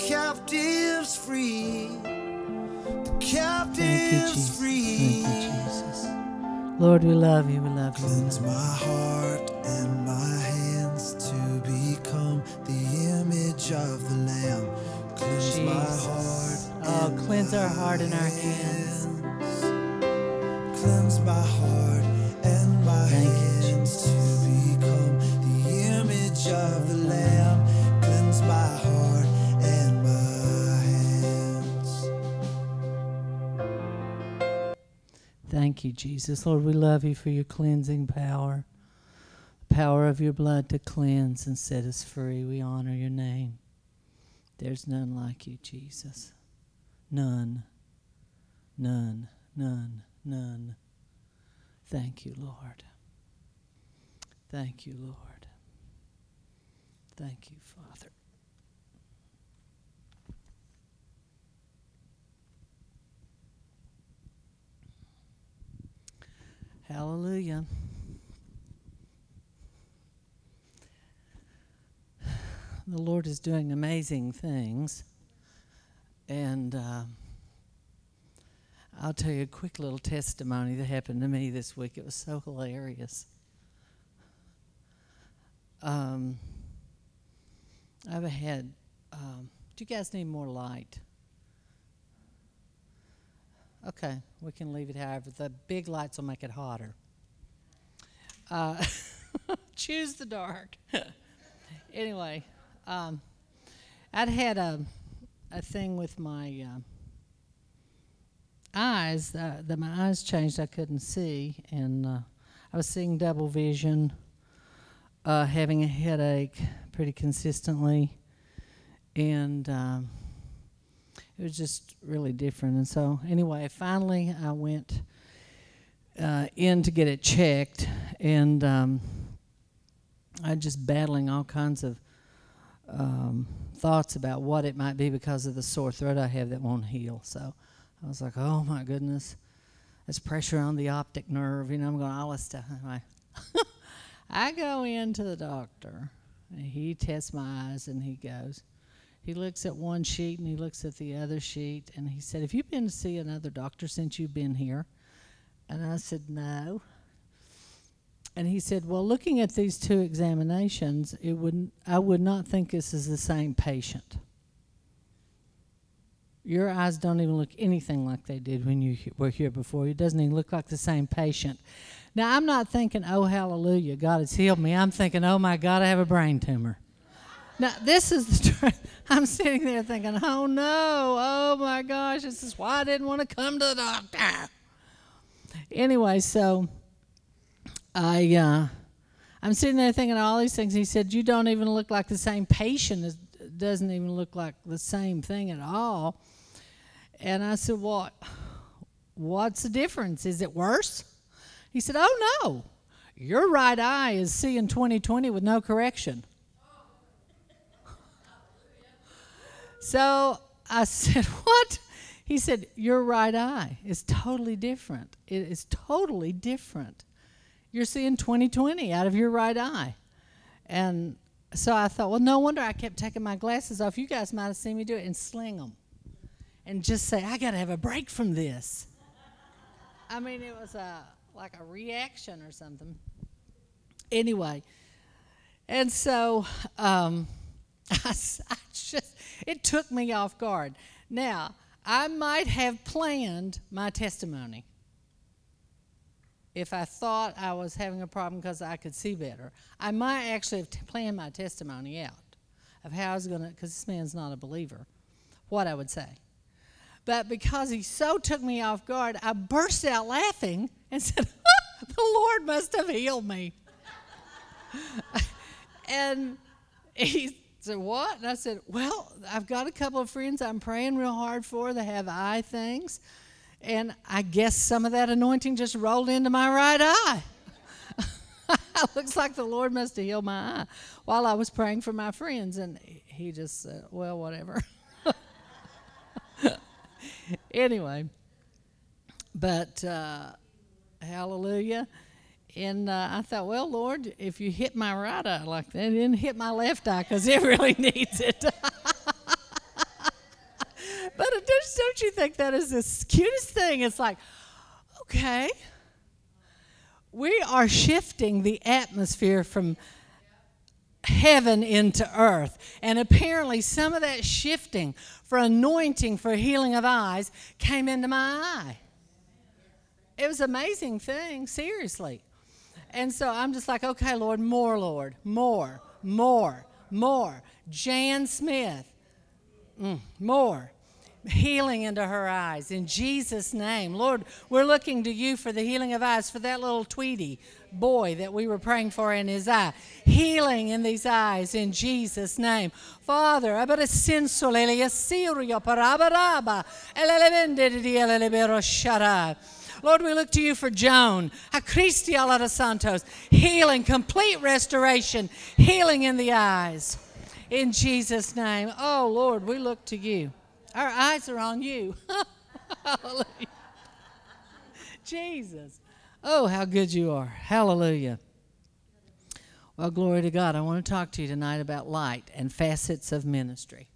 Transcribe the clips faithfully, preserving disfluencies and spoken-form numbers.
captives free. The Thank you, captives Jesus. free. Thank you, Jesus. Lord, we love you. We love you. We Cleanse love you. my heart and my hands to become the image of the Lamb. Cleanse my heart. Jesus. Oh, and cleanse our my heart and our hands. Cleanse my heart and my Thank you, hands to become the image of the Lamb. Cleanse my heart and my hands. Thank you, Jesus. Lord, we love you for your cleansing power. The power of your blood to cleanse and set us free. We honor your name. There's none like you, Jesus. None. None. None. None. Thank you, Lord. Thank you, Lord. Thank you, Father. Hallelujah. The Lord is doing amazing things. And uh, I'll tell you a quick little testimony that happened to me this week. It was so hilarious. Um, I've had, um, do you guys need more light? Okay, we can leave it however. The big lights will make it hotter. Uh, choose the dark. Anyway, um, I'd had a, a thing with my uh, eyes, uh, that my eyes changed. I couldn't see, and uh, I was seeing double vision, uh, having a headache pretty consistently, and um, it was just really different. And so anyway, finally I went uh, in to get it checked, and um, I was just battling all kinds of um, thoughts about what it might be because of the sore throat I have that won't heal. So I was like, oh my goodness, there's pressure on the optic nerve. You know, I'm going all this stuff. Anyway, I go into the doctor, and he tests my eyes, and he goes, he looks at one sheet and he looks at the other sheet, and he said, have you been to see another doctor since you've been here? And I said, no. And he said, well, looking at these two examinations, it wouldn't, I would not think this is the same patient. Your eyes don't even look anything like they did when you were here before. It doesn't even look like the same patient. Now, I'm not thinking, oh, hallelujah, God has healed me. I'm thinking, oh, my God, I have a brain tumor. Now, this is the truth. I'm sitting there thinking, oh, no, oh, my gosh, this is why I didn't want to come to the doctor. Anyway, so I, uh, I'm sitting there thinking all these things. He said, you don't even look like the same patient. It doesn't even look like the same thing at all. And I said, well, what's the difference? Is it worse? He said, oh, no. Your right eye is seeing twenty twenty with no correction. So I said, what? He said, your right eye is totally different. It is totally different. You're seeing twenty twenty out of your right eye. And so I thought, well, no wonder I kept taking my glasses off. You guys might have seen me do it and sling them and just say, I got to have a break from this. I mean, it was a, like a reaction or something. Anyway, and so um, I, I just, it took me off guard. Now, I might have planned my testimony if I thought I was having a problem because I could see better. I might actually have t- planned my testimony out of how I was going to, because this man's not a believer, what I would say. But because he so took me off guard, I burst out laughing and said, the Lord must have healed me. And he said, what? And I said, well, I've got a couple of friends I'm praying real hard for that have eye things. And I guess some of that anointing just rolled into my right eye. Looks like the Lord must have healed my eye while I was praying for my friends. And he just said, well, whatever. Anyway, but uh, hallelujah. And uh, I thought, well, Lord, if you hit my right eye like that, then hit my left eye because it really needs it. But it just, don't you think that is the cutest thing? It's like, okay, we are shifting the atmosphere from heaven into earth. And apparently some of that shifting for anointing for healing of eyes came into my eye. It was an amazing thing, seriously. And so I'm just like, okay, Lord, more, Lord, more, more, more. Jan Smith, mm, more. Healing into her eyes in Jesus' name. Lord, we're looking to you for the healing of eyes for that little Tweety boy that we were praying for in his eye. Healing in these eyes in Jesus' name. Father, Lord, we look to you for Joan. Santos. Healing, complete restoration, healing in the eyes in Jesus' name. Oh, Lord, we look to you. Our eyes are on you. Hallelujah. Jesus. Oh, how good you are. Hallelujah. Well, glory to God. I want to talk to you tonight about light and facets of ministry.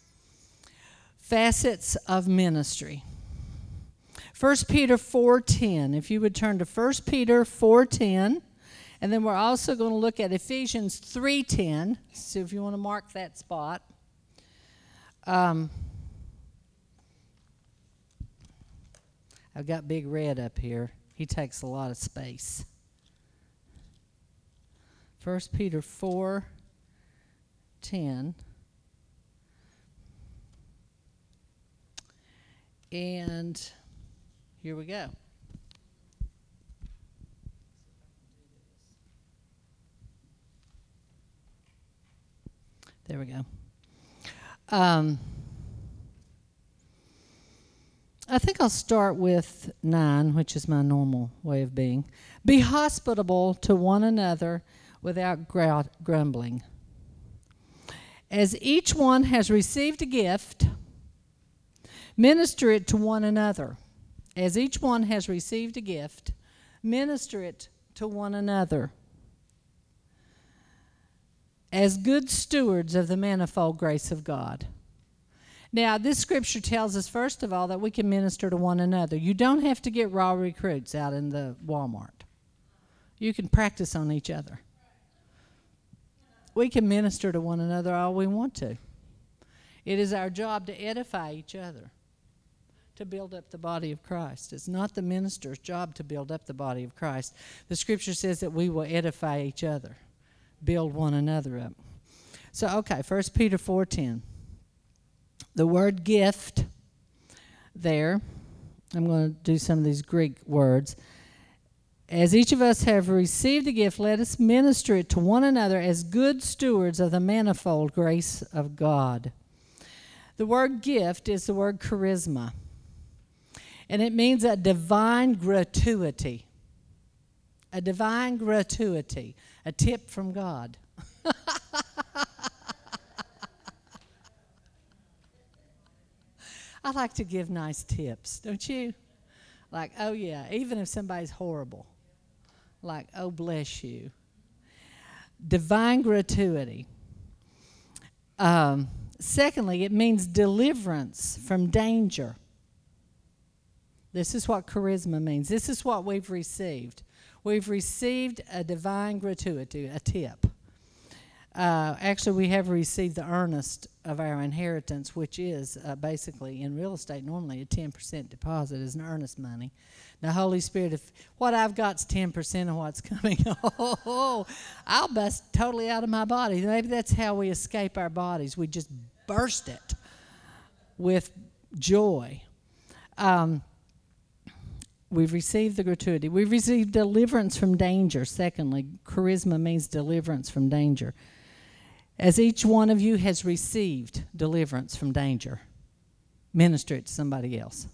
Facets of ministry. First Peter four ten. If you would turn to First Peter four ten. And then we're also going to look at Ephesians three ten. So if you want to mark that spot. Um... I've got Big Red up here. He takes a lot of space. First Peter four ten. And here we go. There we go. Um... I think I'll start with nine, which is my normal way of being. Be hospitable to one another without grumbling. As each one has received a gift, minister it to one another. As each one has received a gift, minister it to one another. As good stewards of the manifold grace of God. Now, this scripture tells us, first of all, that we can minister to one another. You don't have to get raw recruits out in the Walmart. You can practice on each other. We can minister to one another all we want to. It is our job to edify each other, to build up the body of Christ. It's not the minister's job to build up the body of Christ. The scripture says that we will edify each other, build one another up. So, okay, First Peter four ten. The word gift there, I'm going to do some of these Greek words. As each of us have received a gift, let us minister it to one another as good stewards of the manifold grace of God. The word gift is the word charisma, and it means a divine gratuity. A divine gratuity, a tip from God. I like to give nice tips, don't you? Like, oh yeah, even if somebody's horrible. Like, oh bless you. Divine gratuity. Um, secondly, it means deliverance from danger. This is what charisma means. This is what we've received. We've received a divine gratuity, a tip. Uh, actually, we have received the earnest of our inheritance, which is uh, basically in real estate normally a ten percent deposit is an earnest money. Now, Holy Spirit, if what I've got is ten percent of what's coming, oh, I'll bust totally out of my body. Maybe that's how we escape our bodies. We just burst it with joy. Um, we've received the gratuity. We've received deliverance from danger. Secondly, charisma means deliverance from danger. As each one of you has received deliverance from danger, minister it to somebody else.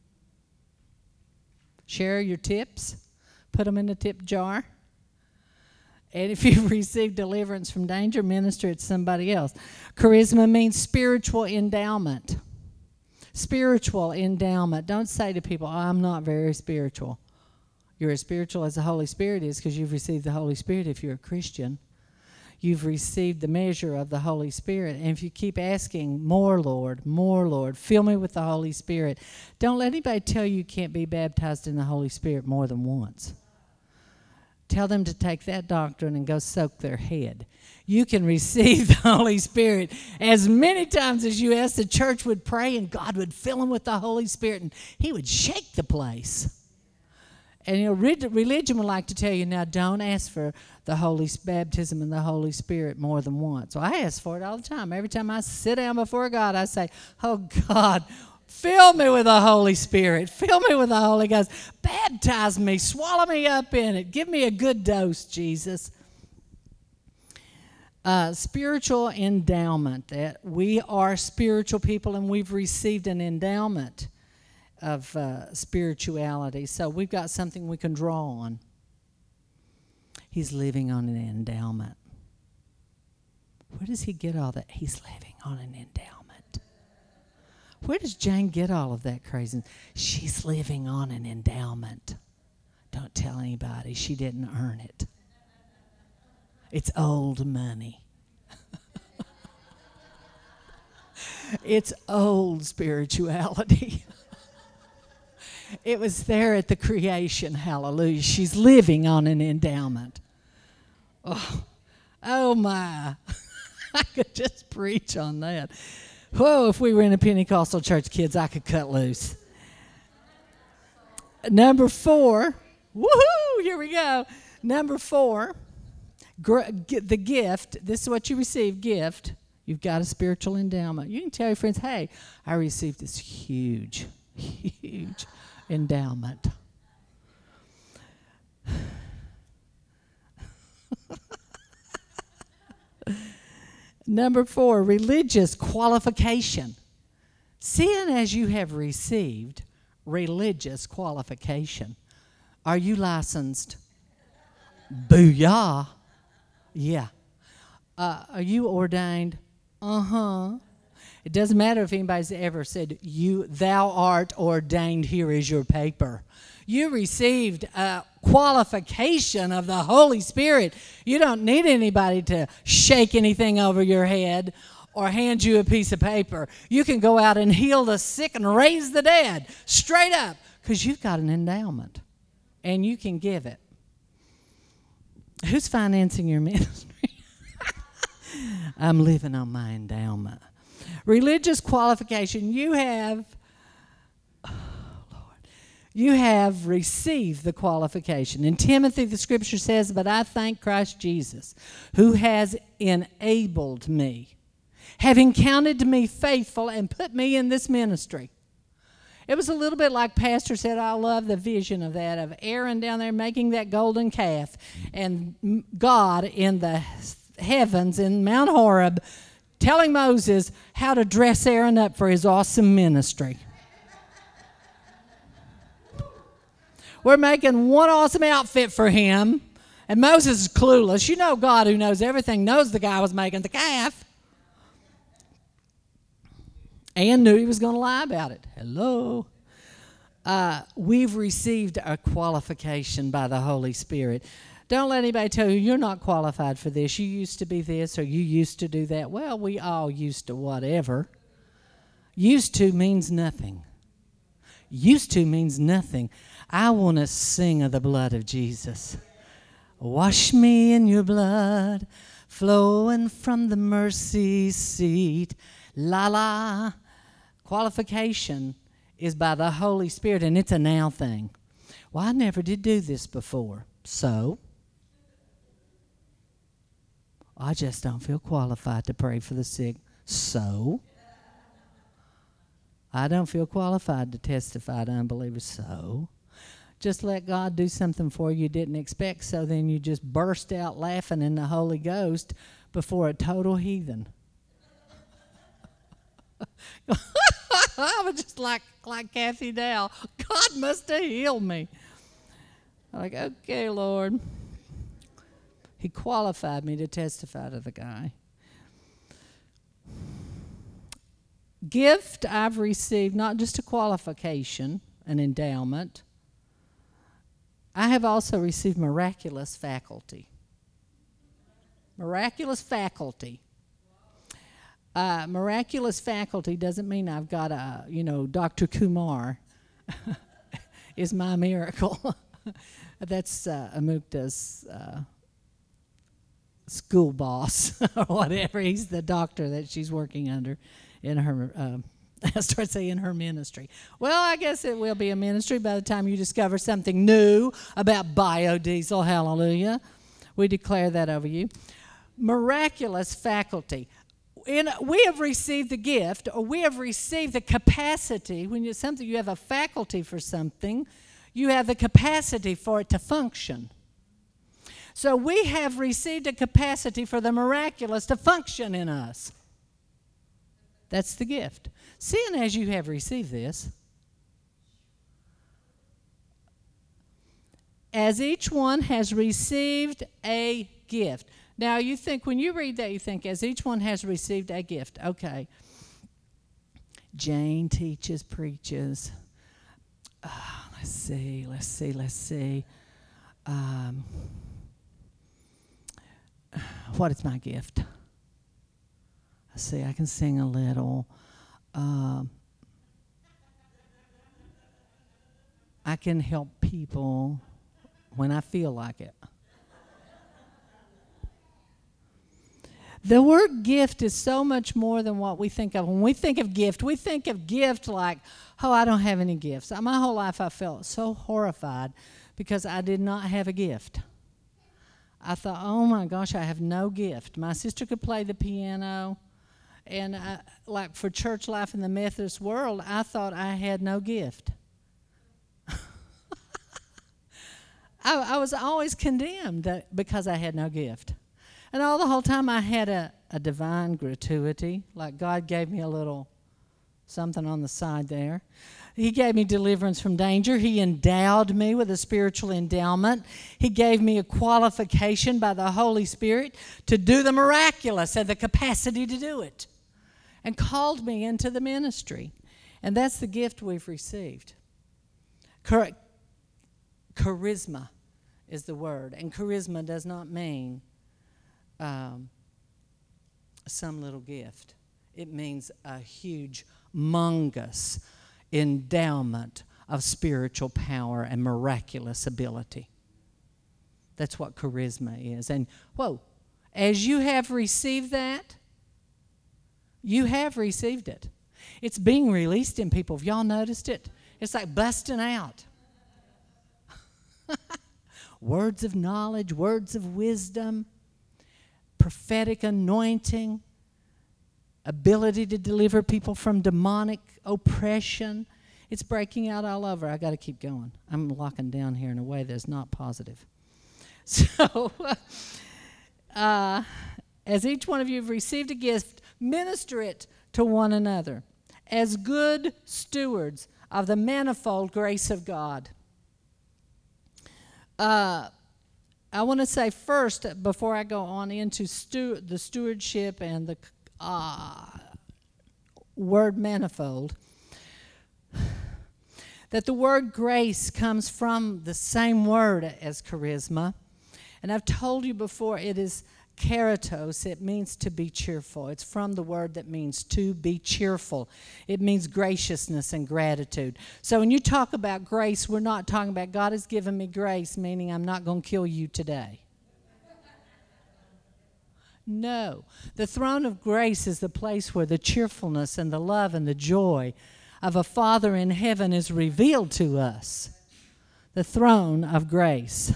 Share your tips. Put them in the tip jar. And if you've received deliverance from danger, minister it to somebody else. Charisma means spiritual endowment. Spiritual endowment. Don't say to people, oh, I'm not very spiritual. You're as spiritual as the Holy Spirit is because you've received the Holy Spirit if you're a Christian. you've received the measure of the Holy Spirit. And if you keep asking, more, Lord, more, Lord, fill me with the Holy Spirit. Don't let anybody tell you you can't be baptized in the Holy Spirit more than once. Tell them to take that doctrine and go soak their head. You can receive the Holy Spirit as many times as you ask. The church would pray and God would fill them with the Holy Spirit and he would shake the place. And you know, religion would like to tell you, now don't ask for the Holy baptism in the Holy Spirit more than once. So I ask for it all the time. Every time I sit down before God, I say, oh God, fill me with the Holy Spirit. Fill me with the Holy Ghost. Baptize me. Swallow me up in it. Give me a good dose, Jesus. Uh, spiritual endowment. That we are spiritual people and we've received an endowment of uh, spirituality. So we've got something we can draw on. He's living on an endowment. Where does he get all that? He's living on an endowment. Where does Jane get all of that craziness? She's living on an endowment. Don't tell anybody. She didn't earn it. It's old money. It's old spirituality. It was there at the creation. Hallelujah. She's living on an endowment. Oh, oh my. I could just preach on that. Whoa, if we were in a Pentecostal church, kids, I could cut loose. Number four. Woohoo! Here we go. Number four. Gr- the gift. This is what you receive, gift. You've got a spiritual endowment. You can tell your friends, hey, I received this huge, huge endowment. Number four, religious qualification. Seeing as you have received religious qualification, are you licensed? Booyah. Yeah. Uh, are you ordained? Uh-huh. It doesn't matter if anybody's ever said, "You, thou art ordained, here is your paper." You received a qualification of the Holy Spirit. You don't need anybody to shake anything over your head or hand you a piece of paper. You can go out and heal the sick and raise the dead straight up because you've got an endowment and you can give it. Who's financing your ministry? I'm living on my endowment. Religious qualification. You have, oh Lord, you have received the qualification. In Timothy, the scripture says, but I thank Christ Jesus, who has enabled me, having counted me faithful and put me in this ministry. It was a little bit like Pastor said. I love the vision of that, of Aaron down there making that golden calf, and God in the heavens in Mount Horeb telling Moses how to dress Aaron up for his awesome ministry. We're making one awesome outfit for him, and Moses is clueless. You know, God, who knows everything, knows the guy was making the calf and knew he was going to lie about it. Hello. Uh, we've received a qualification by the Holy Spirit. Don't let anybody tell you you're not qualified for this. You used to be this or you used to do that. Well, we all used to whatever. Used to means nothing. Used to means nothing. I want to sing of the blood of Jesus. Wash me in your blood, flowing from the mercy seat. La la. Qualification is by the Holy Spirit, and it's a now thing. Well, I never did do this before. So, I just don't feel qualified to pray for the sick. So, I don't feel qualified to testify to unbelievers. So, just let God do something for you you didn't expect, so then you just burst out laughing in the Holy Ghost before a total heathen. I was just like, like Kathy Dow. God must have healed me. I'm like, okay, Lord. He qualified me to testify to the guy. Gift I've received, not just a qualification, an endowment. I have also received miraculous faculty. Miraculous faculty. Uh, miraculous faculty doesn't mean I've got a, you know, Doctor Kumar is my miracle. That's uh, Amukta's uh, school boss or whatever. He's the doctor that she's working under in her, uh, I start saying her ministry. Well, I guess it will be a ministry by the time you discover something new about biodiesel. Hallelujah. We declare that over you. Miraculous faculty. In, we have received the gift, or we have received the capacity. When you something, you have a faculty for something, you have the capacity for it to function. So we have received a capacity for the miraculous to function in us. That's the gift. Seeing as you have received this, as each one has received a gift. Now, you think, when you read that, you think, as each one has received a gift. Okay. Jane teaches, preaches. Uh, let's see, let's see, let's see. Um, what is my gift? Let's see, I can sing a little. Um, I can help people when I feel like it. The word gift is so much more than what we think of. When we think of gift, we think of gift like, oh, I don't have any gifts. My whole life I felt so horrified because I did not have a gift. I thought, oh my gosh, I have no gift. My sister could play the piano, and I, like for church life in the Methodist world, I thought I had no gift. I, I was always condemned that because I had no gift. And all the whole time I had a, a divine gratuity, like God gave me a little something on the side there. He gave me deliverance from danger. He endowed me with a spiritual endowment. He gave me a qualification by the Holy Spirit to do the miraculous and the capacity to do it, and called me into the ministry. And that's the gift we've received. Char- charisma is the word, and charisma does not mean Um, some little gift. It means a huge, humongous endowment of spiritual power and miraculous ability. That's what charisma is. And, whoa, as you have received that, you have received it. It's being released in people. Have y'all noticed it? It's like busting out. Words of knowledge, words of wisdom, prophetic anointing, ability to deliver people from demonic oppression. It's breaking out all over. I got to keep going. I'm locking down here in a way that's not positive. So, uh, as each one of you have received a gift, minister it to one another as good stewards of the manifold grace of God. Uh, I want to say first, before I go on into stu- the stewardship and the uh, word manifold, that the word grace comes from the same word as charisma. And I've told you before, it is keratos. It means to be cheerful. It's from the word that means to be cheerful. It means graciousness and gratitude. So when you talk about grace, we're not talking about God has given me grace, meaning I'm not going to kill you today. No. The throne of grace is the place where the cheerfulness and the love and the joy of a Father in heaven is revealed to us. The throne of grace.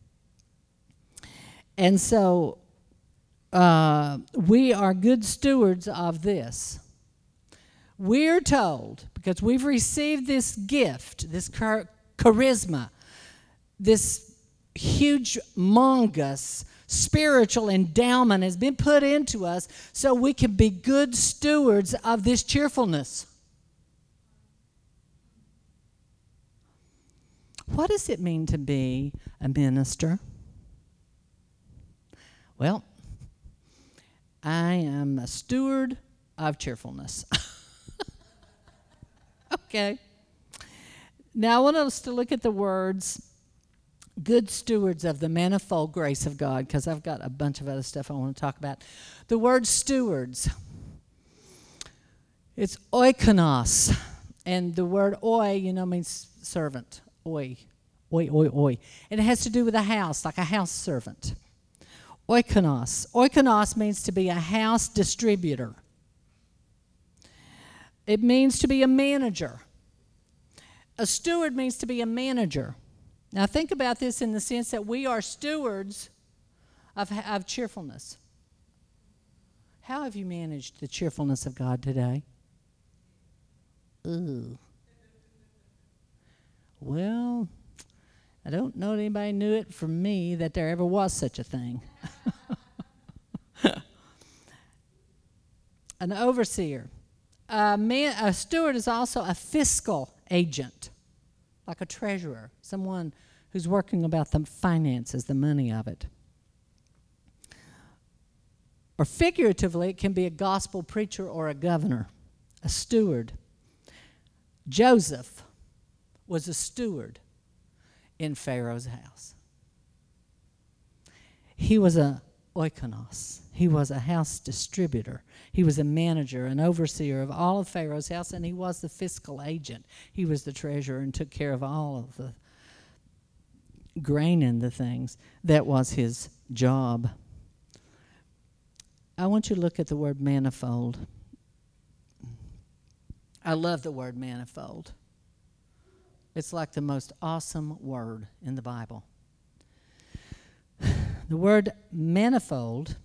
And so uh, we are good stewards of this. We're told, because we've received this gift, this char- charisma, this huge, humongous spiritual endowment has been put into us so we can be good stewards of this cheerfulness. What does it mean to be a minister? Well, I am a steward of cheerfulness. Okay. Now I want us to look at the words good stewards of the manifold grace of God, because I've got a bunch of other stuff I want to talk about. The word stewards, it's oikonos, and the word oi, you know, means servant. Oi, oi, oi, oi. And it has to do with a house, like a house servant. Oikonos. Oikonos means to be a house distributor. It means to be a manager. A steward means to be a manager. Now think about this in the sense that we are stewards of, of cheerfulness. How have you managed the cheerfulness of God today? Ooh. Well, I don't know that anybody knew it from me that there ever was such a thing. An overseer. A, man, a steward is also a fiscal agent, like a treasurer, someone who's working about the finances, the money of it. Or figuratively, it can be a gospel preacher or a governor, a steward. Joseph was a steward in Pharaoh's house. He was a oikonos. He was a house distributor. He was a manager, an overseer of all of Pharaoh's house, and he was the fiscal agent. He was the treasurer and took care of all of the grain and the things. That was his job. I want you to look at the word manifold. I love the word manifold. It's like the most awesome word in the Bible. The word manifold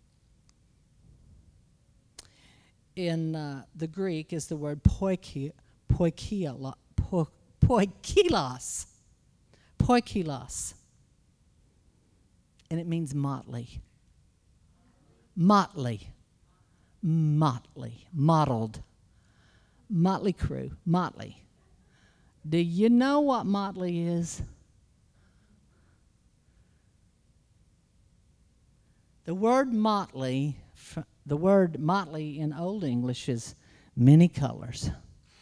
in uh, the Greek is the word poikia, poikia, po, poikilos. Poikilos. And it means motley. Motley. Motley. Mottled. Motley crew. Motley. Do you know what motley is? The word motley, the word motley in Old English is many colors.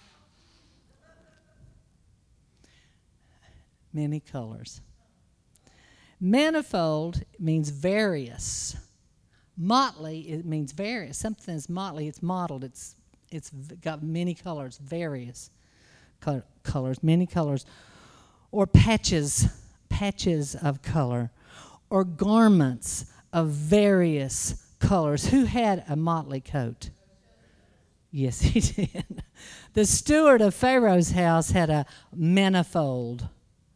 Many colors. Manifold means various. Motley, it means various. Something is motley, it's mottled, it's it's got many colors, various co- colors, many colors. Or patches, patches of color. Or garments of various colors. Who had a motley coat? Yes, he did. The steward of Pharaoh's house had a manifold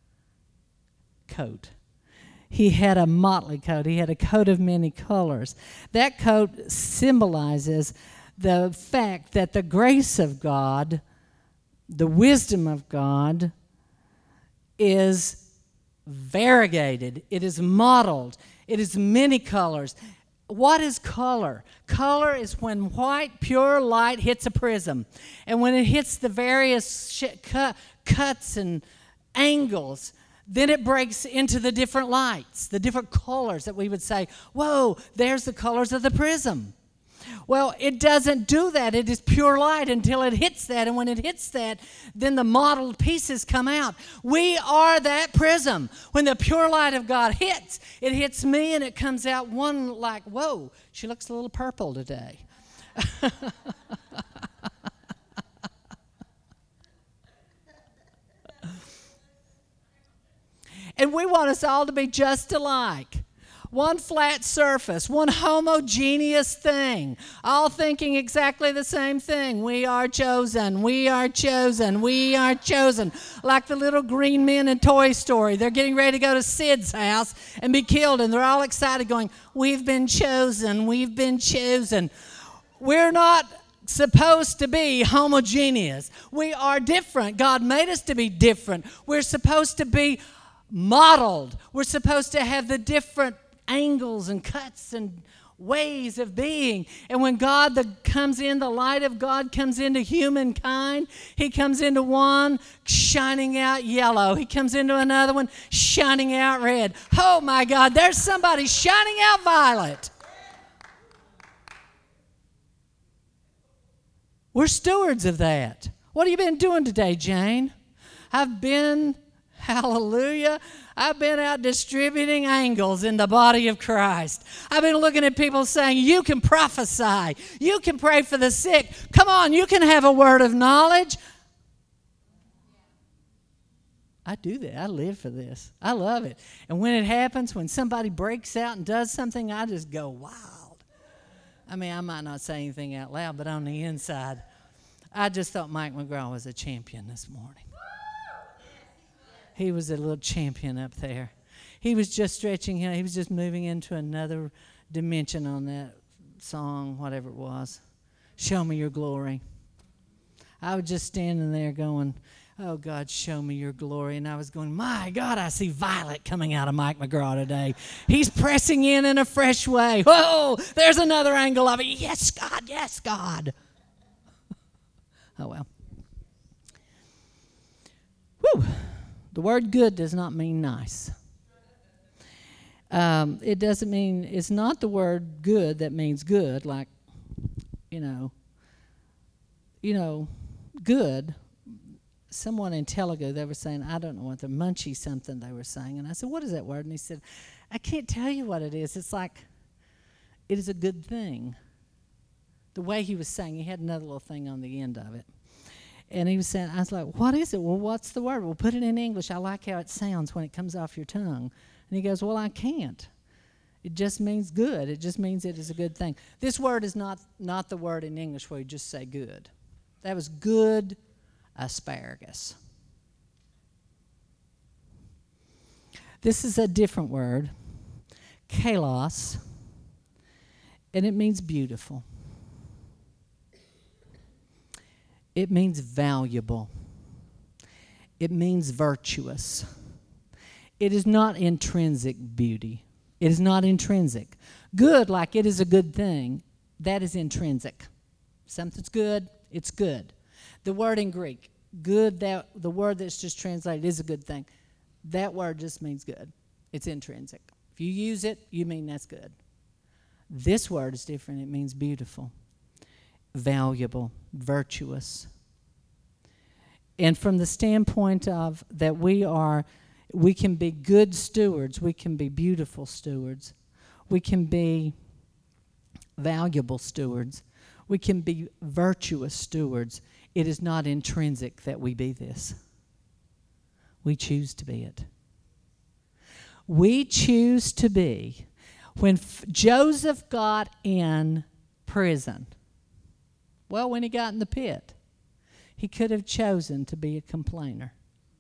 coat. He had a motley coat. He had a coat of many colors. That coat symbolizes the fact that the grace of God, the wisdom of God, is variegated. It is mottled. It is many colors. What is color? Color is when white, pure light hits a prism. And when it hits the various sh- cut, cuts and angles, then it breaks into the different lights, the different colors that we would say, whoa, there's the colors of the prism. Well, it doesn't do that. It is pure light until it hits that. And when it hits that, then the mottled pieces come out. We are that prism. When the pure light of God hits, it hits me and it comes out one like, whoa, she looks a little purple today. And we want us all to be just alike. One flat surface, one homogeneous thing, all thinking exactly the same thing. We are chosen, we are chosen, we are chosen. Like the little green men in Toy Story. They're getting ready to go to Sid's house and be killed, and they're all excited going, we've been chosen, we've been chosen. We're not supposed to be homogeneous. We are different. God made us to be different. We're supposed to be modeled. We're supposed to have the different angles and cuts and ways of being. And when God the, comes in, the light of God comes into humankind, he comes into one shining out yellow. He comes into another one shining out red. Oh my God, there's somebody shining out violet. We're stewards of that. What have you been doing today, Jane? I've been Hallelujah. I've been out distributing angels in the body of Christ. I've been looking at people saying, you can prophesy. You can pray for the sick. Come on, you can have a word of knowledge. I do that. I live for this. I love it. And when it happens, when somebody breaks out and does something, I just go wild. I mean, I might not say anything out loud, but on the inside, I just thought Mike McGraw was a champion this morning. He was a little champion up there. He was just stretching, he was just moving into another dimension on that song, whatever it was. Show me your glory. I was just standing there going, oh, God, show me your glory. And I was going, my God, I see Violet coming out of Mike McGraw today. He's pressing in in a fresh way. Whoa, there's another angle of it. Yes, God, yes, God. Oh, well. Whew. The word good does not mean nice. Um, it doesn't mean, it's not the word good that means good, like, you know, you know, good. Someone in Telugu, they were saying, I don't know what the munchy something they were saying. And I said, what is that word? And he said, I can't tell you what it is. It's like, it is a good thing. The way he was saying, he had another little thing on the end of it. And he was saying, I was like, what is it? Well, what's the word? Well, put it in English. I like how it sounds when it comes off your tongue. And he goes, well, I can't. It just means good. It just means it is a good thing. This word is not, not the word in English where you just say good. That was good asparagus. This is a different word, kalos, and it means beautiful. It means valuable. It means virtuous. It is not intrinsic beauty. It is not intrinsic. Good, like it is a good thing, that is intrinsic. Something's good, it's good. The word in Greek, good, that the word that's just translated is a good thing. That word just means good. It's intrinsic. If you use it, you mean that's good. This word is different. It means beautiful, valuable, virtuous. And from the standpoint of that we are, we can be good stewards, we can be beautiful stewards, we can be valuable stewards, we can be virtuous stewards. It is not intrinsic that we be this. We choose to be it. We choose to be. When F- Joseph got in prison, well, when he got in the pit, he could have chosen to be a complainer.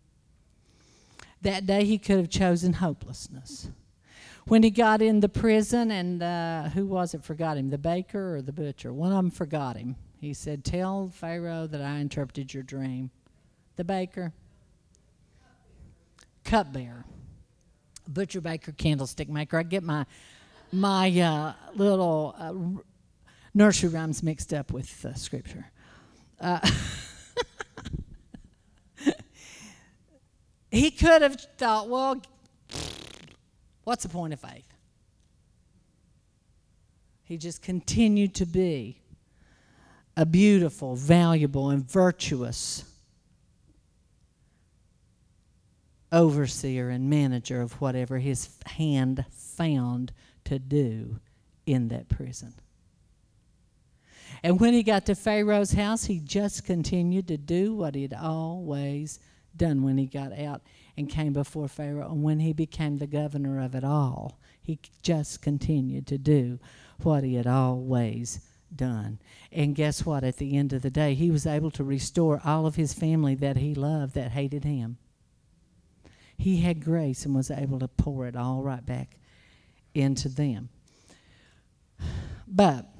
That day he could have chosen hopelessness. When he got in the prison and uh, who was it forgot him, the baker or the butcher? One of them forgot him. He said, tell Pharaoh that I interpreted your dream. The baker. Cupbearer. Butcher, baker, candlestick maker. I get my my uh, little uh, nursery rhymes mixed up with uh, scripture. Uh, he could have thought, well, what's the point of faith? He just continued to be a beautiful, valuable, and virtuous overseer and manager of whatever his hand found to do in that prison. And when he got to Pharaoh's house, he just continued to do what he had always done when he got out and came before Pharaoh. And when he became the governor of it all, he just continued to do what he had always done. And guess what? At the end of the day, he was able to restore all of his family that he loved that hated him. He had grace and was able to pour it all right back into them. But